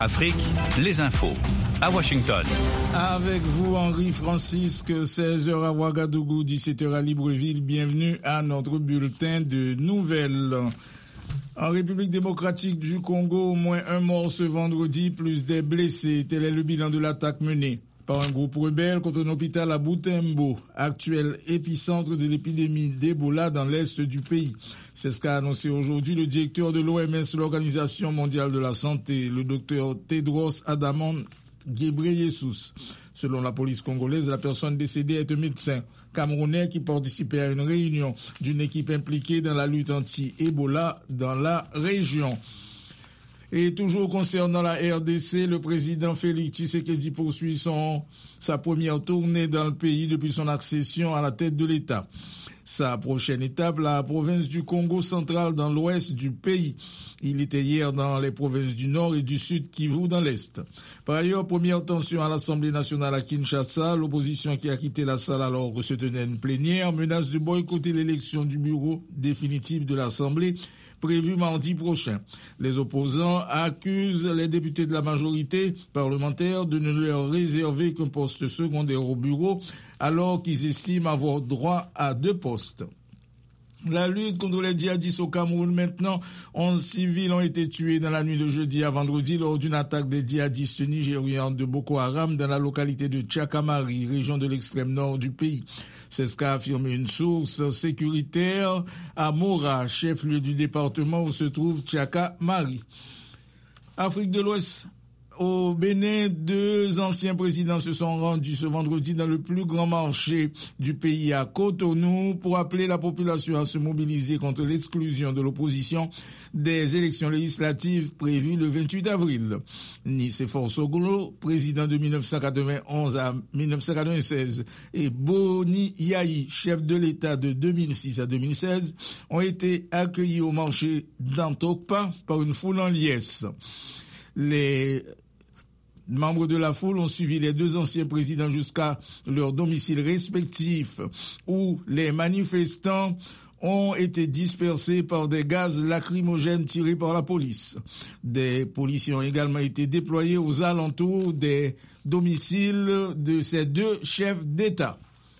Afrique, les infos. À Washington. Avec vous, Henri Francisque, 16h à Ouagadougou, 17h à Libreville. Bienvenue à notre bulletin de nouvelles. En République démocratique du Congo, au moins un mort ce vendredi, plus des blessés. Tel est le bilan de l'attaque menée par un groupe rebelle contre un hôpital à Butembo, actuel épicentre de l'épidémie d'Ebola dans l'est du pays. C'est ce qu'a annoncé aujourd'hui le directeur de l'OMS, l'Organisation mondiale de la santé, le docteur Tedros Adhanom Ghebreyesus. Selon la police congolaise, la personne décédée est un médecin camerounais qui participait à une réunion d'une équipe impliquée dans la lutte anti-Ebola dans la région. Et toujours concernant la RDC, le président Félix Tshisekedi poursuit sa première tournée dans le pays depuis son accession à la tête de l'État. Sa prochaine étape, la province du Congo central dans l'ouest du pays. Il était hier dans les provinces du nord et du sud Kivu dans l'est. Par ailleurs, première tension à l'Assemblée nationale à Kinshasa. L'opposition qui a quitté la salle alors que se tenait une plénière menace de boycotter l'élection du bureau définitif de l'Assemblée prévu mardi prochain. Les opposants accusent les députés de la majorité parlementaire de ne leur réserver qu'un poste secondaire au bureau, alors qu'ils estiment avoir droit à 2 postes. La lutte contre les djihadistes au Cameroun maintenant, 11 civils ont été tués dans la nuit de jeudi à vendredi lors d'une attaque des djihadistes nigérians de Boko Haram dans la localité de Tchakamari, région de l'extrême nord du pays. C'est ce qu'a affirmé une source sécuritaire à Mora, chef-lieu du département où se trouve Tchakamari. Afrique de l'Ouest. Au Bénin, 2 anciens présidents se sont rendus ce vendredi dans le plus grand marché du pays à Cotonou pour appeler la population à se mobiliser contre l'exclusion de l'opposition des élections législatives prévues le 28 avril. Nicéphore Soglo, président de 1991 à 1996, et Boni Yayi, chef de l'État de 2006 à 2016, ont été accueillis au marché d'Antokpa par une foule en liesse. Les membres de la foule ont suivi les 2 anciens présidents jusqu'à leur domicile respectif où les manifestants ont été dispersés par des gaz lacrymogènes tirés par la police. Des policiers ont également été déployés aux alentours des domiciles de ces 2 chefs d'État.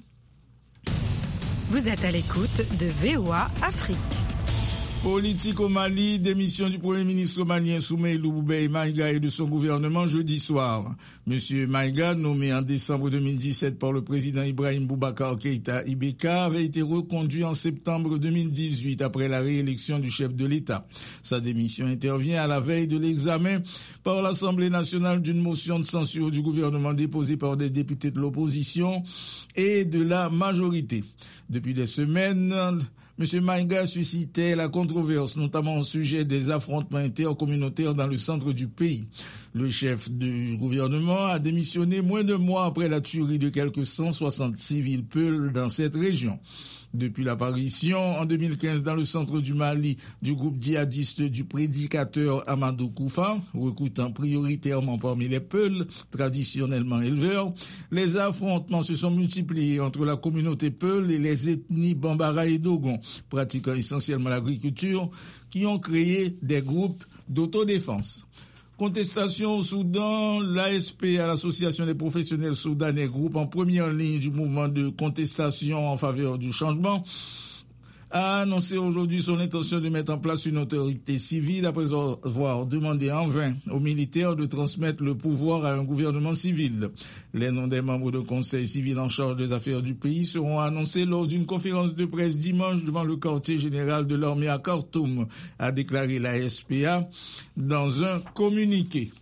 Vous êtes à l'écoute de VOA Afrique. Politique au Mali, démission du Premier ministre malien Soumeïlou Boubèye Maïga et de son gouvernement jeudi soir. Monsieur Maïga, nommé en décembre 2017 par le président Ibrahim Boubacar Keïta Ibeka, avait été reconduit en septembre 2018 après la réélection du chef de l'État. Sa démission intervient à la veille de l'examen par l'Assemblée nationale d'une motion de censure du gouvernement déposée par des députés de l'opposition et de la majorité. Depuis des semaines, M. Maïga suscitait la controverse, notamment au sujet des affrontements intercommunautaires dans le centre du pays. Le chef du gouvernement a démissionné moins de mois après la tuerie de quelques 160 civils Peuls dans cette région. Depuis l'apparition en 2015 dans le centre du Mali du groupe djihadiste du prédicateur Amadou Koufa, recrutant prioritairement parmi les Peuls, traditionnellement éleveurs, les affrontements se sont multipliés entre la communauté Peul et les ethnies Bambara et Dogon, pratiquant essentiellement l'agriculture, qui ont créé des groupes d'autodéfense. Contestation au Soudan, l'ASP, à l'Association des professionnels soudanais, groupe en première ligne du mouvement de contestation en faveur du changement, a annoncé aujourd'hui son intention de mettre en place une autorité civile après avoir demandé en vain aux militaires de transmettre le pouvoir à un gouvernement civil. Les noms des membres du Conseil civil en charge des affaires du pays seront annoncés lors d'une conférence de presse dimanche devant le quartier général de l'armée à Khartoum, a déclaré la SPA dans un communiqué.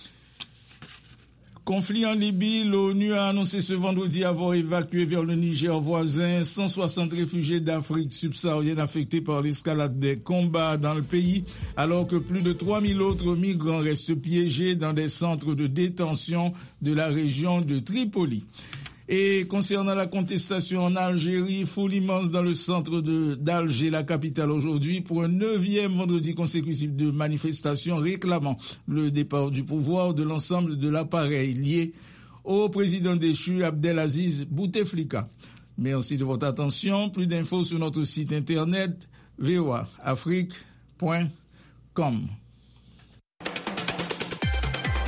Conflit en Libye, l'ONU a annoncé ce vendredi avoir évacué vers le Niger voisin 160 réfugiés d'Afrique subsaharienne affectés par l'escalade des combats dans le pays, alors que plus de 3000 autres migrants restent piégés dans des centres de détention de la région de Tripoli. Et concernant la contestation en Algérie, foule immense dans le centre d'Alger, la capitale aujourd'hui, pour un 9e vendredi consécutif de manifestations réclamant le départ du pouvoir de l'ensemble de l'appareil lié au président déchu Abdelaziz Bouteflika. Merci de votre attention. Plus d'infos sur notre site internet voaafrique.com.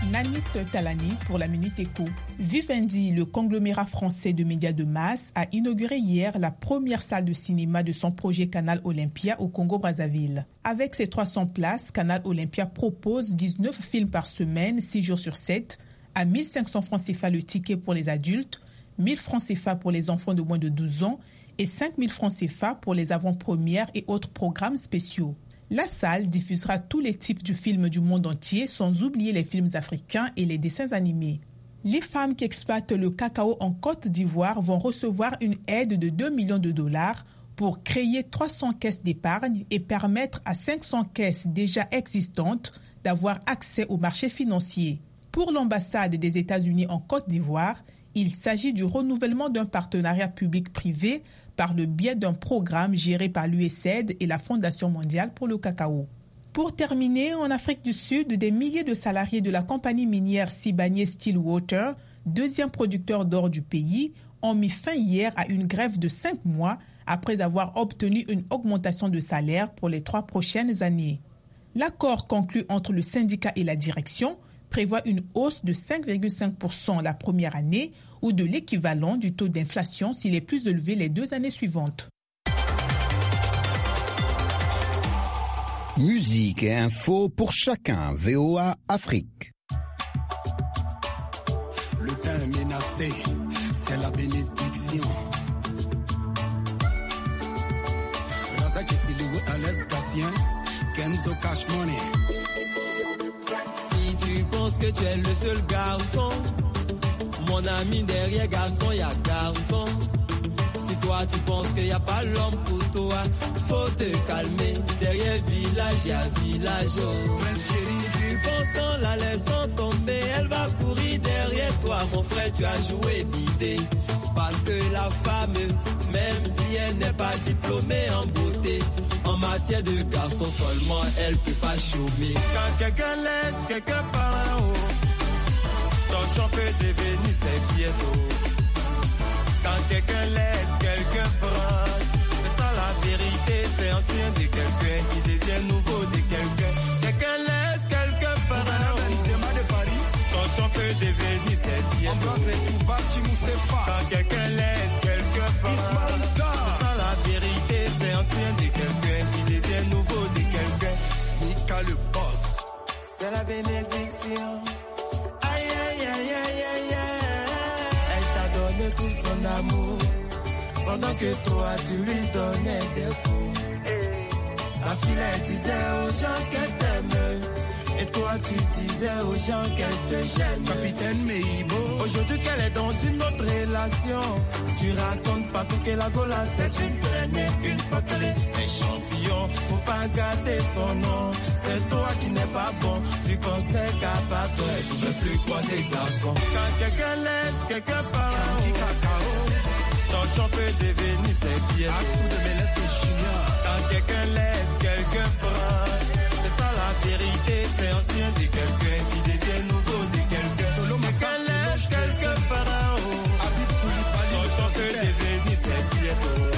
Nanit Talani pour la Minute Éco. Vivendi, le conglomérat français de médias de masse, a inauguré hier la première salle de cinéma de son projet Canal Olympia au Congo-Brazzaville. Avec ses 300 places, Canal Olympia propose 19 films par semaine, 6 jours sur 7, à 1500 francs CFA le ticket pour les adultes, 1000 francs CFA pour les enfants de moins de 12 ans et 5000 francs CFA pour les avant-premières et autres programmes spéciaux. La salle diffusera tous les types de films du monde entier, sans oublier les films africains et les dessins animés. Les femmes qui exploitent le cacao en Côte d'Ivoire vont recevoir une aide de 2 millions de dollars pour créer 300 caisses d'épargne et permettre à 500 caisses déjà existantes d'avoir accès au marché financier. Pour l'ambassade des États-Unis en Côte d'Ivoire, il s'agit du renouvellement d'un partenariat public-privé par le biais d'un programme géré par l'USAID et la Fondation mondiale pour le cacao. Pour terminer, en Afrique du Sud, des milliers de salariés de la compagnie minière Sibanye-Stillwater, deuxième producteur d'or du pays, ont mis fin hier à une grève de 5 mois après avoir obtenu une augmentation de salaire pour les 3 prochaines années. L'accord conclu entre le syndicat et la direction prévoit une hausse de 5,5% la première année ou de l'équivalent du taux d'inflation s'il est plus élevé les 2 années suivantes. Musique et info pour chacun. VOA Afrique. Le temps est menacé, c'est la bénédiction. Razak et Silou à l'escasien, Kenzo Cash Money. Si tu penses que tu es le seul garçon, mon ami, derrière garçon, y a garçon. Si toi tu penses qu'il n'y a pas l'homme pour toi, faut te calmer. Derrière village, y a village. Prince Chéri, si tu penses qu'en la laissant tomber, elle va courir derrière toi, mon frère, tu as joué bidé. Parce que la femme, même si elle n'est pas diplômée en beauté, en matière de garçon seulement, elle peut pas chômer. Quand quelqu'un laisse quelqu'un par en haut, ton champ peut devenir ses bientôt. Quand quelqu'un laisse quelqu'un prendre, c'est ça la vérité, c'est ancien de quelqu'un qui devient nouveau de quelqu'un. Quelqu'un laisse quelqu'un par en haut, ton champ peut devenir ses bientôt. Quand quelqu'un laisse quelqu'un prendre, c'est ça la vérité, c'est ancien de quelqu'un qui devient nouveau de quelqu'un. Mika le boss, c'est la bénédiction. Aïe aïe aïe aïe aïe aïe. Elle t'a donné tout son amour, pendant que toi tu lui donnais des coups. La fille elle disait aux gens qu'elle t'aime, et toi tu disais aux gens qu'elle te gêne. Capitaine Meibo, aujourd'hui qu'elle est dans une autre relation, tu racontes pas tout que la Gola c'est une traînée, une pâtelée, un champion. Faut pas gâter son nom, c'est toi qui n'es pas bon. Tu conseilles qu'à part toi, tu ne veux plus croiser garçon. Quand quelqu'un laisse quelqu'un par en haut, ton champ peut devenir ses pieds. Quand quelqu'un laisse quelqu'un prendre, c'est ça la vérité, c'est ancien de quelqu'un qui devient nouveau de quelqu'un. Quelqu'un laisse quelqu'un par en haut, ton champ peut devenir ses pieds.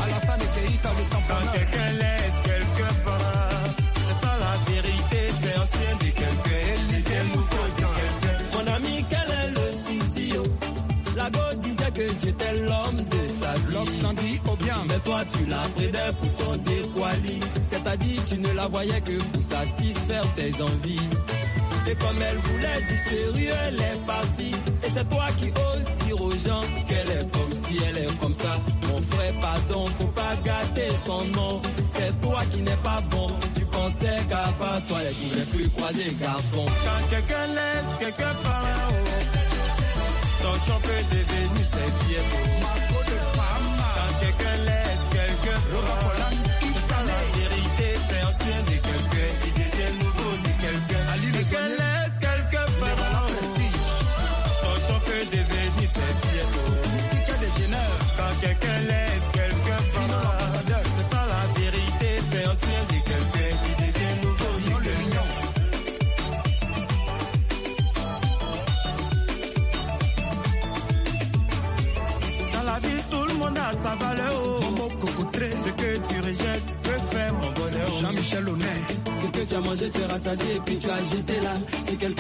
Quand quelqu'un laisse quelqu'un prendre, c'est ça la vérité, c'est ancien de quelqu'un qui devient nouveau de quelqu'un. Mon ami, quel est le souci? La go disait que tu étais l'homme de sa vie. Mais toi tu l'as pris pour ton décoili. C'est-à-dire tu ne la voyais que pour satisfaire tes envies. Et comme elle voulait du sérieux, elle est partie. Et c'est toi qui oses dire aux gens qu'elle est comme si elle est comme ça. Mon frère, pardon, faut pas gâter son nom. C'est toi qui n'es pas bon. Tu pensais qu'à part toi, elle ne pouvait plus croiser garçon. Quand quelqu'un laisse quelqu'un par en haut, ton champ peut devenir ses pieds. Quand quelqu'un laisse quelqu'un prendre, c'est ça la vérité, c'est ancien de quelqu'un qui devient nouveau de quelqu'un. Quelqu'un laisse quelqu'un par en haut, ton champ peut devenir ses pieds. Quand quelqu'un laisse quelqu'un prendre, c'est ça la vérité, c'est ancien de quelqu'un qui devient nouveau de quelqu'un. Dans la vie, tout le monde a sa valeur. Ce que tu rejettes peut faire mon bonheur. Jean-Michel Honnête. Ce que tu as mangé, tu es rassasié et puis tu as jeté là. C'est